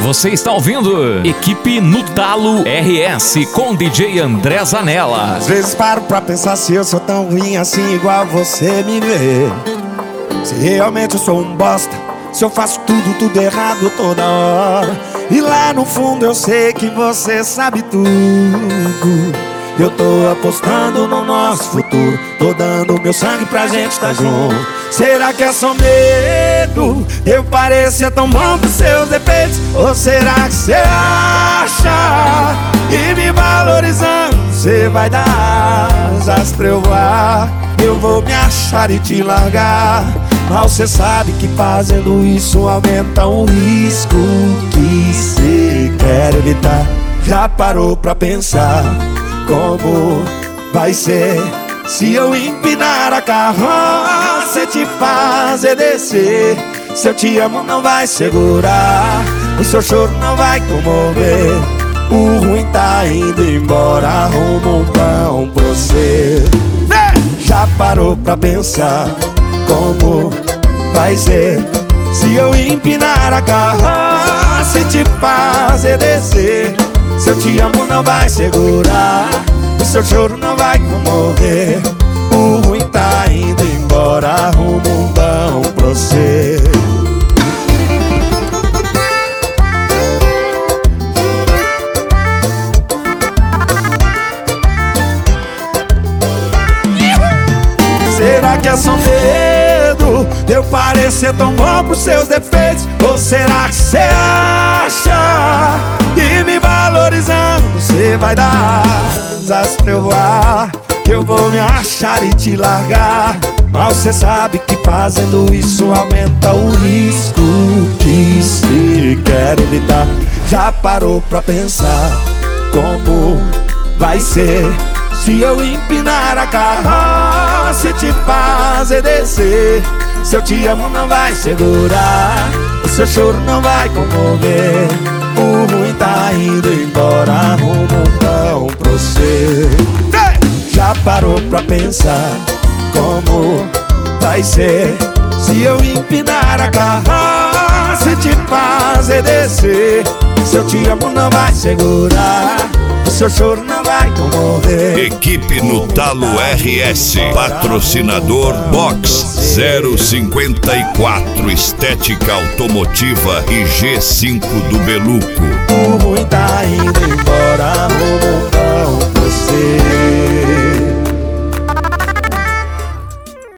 Você está ouvindo Equipe no Talo RS com DJ André Zanella. Às vezes paro pra pensar se eu sou tão ruim assim igual você me vê. Se realmente eu sou um bosta, se eu faço tudo errado toda hora. E lá no fundo eu sei que você sabe tudo. Eu tô apostando no nosso futuro, tô dando meu sangue pra gente tá junto. Será que é só medo? Eu parecia tão bom pros seus defeitos. Ou será que você acha que me valorizando você vai dar asas pra eu voar? Eu vou me achar e te largar, mas você sabe que fazendo isso aumenta o risco que você quer evitar. Já parou pra pensar como vai ser se eu empinar a carroça e te fazer descer? Se eu te amo não vai segurar, o seu choro não vai comover. O ruim tá indo embora, arruma um pão pra você. Já parou pra pensar como vai ser se eu empinar a carroça e te fazer descer? Se eu te amo não vai segurar, o seu choro não vai comover. O ruim tá indo embora, arruma um pão pra você. Será que é só medo de eu parecer tão bom pros seus defeitos? Ou será que você acha que me valorizando você vai dar asas pra eu voar? Que eu vou me achar e te largar, mas você sabe que fazendo isso aumenta o risco que você quer evitar. Já parou pra pensar como vai ser se eu empinar a carroça e te fazer descer? Se eu te amo não vai segurar, o seu choro não vai comover. O ruim tá indo embora, arruma um pão pra você. Já parou pra pensar como vai ser se eu empinar a carroça e te fazer descer? Se eu te amo não vai segurar, o seu choro não vai comover. Equipe no Talo RS, patrocinador Box 054, Estética Automotiva e G5 do Beluco. O ruim tá indo embora, arruma um pão pra você.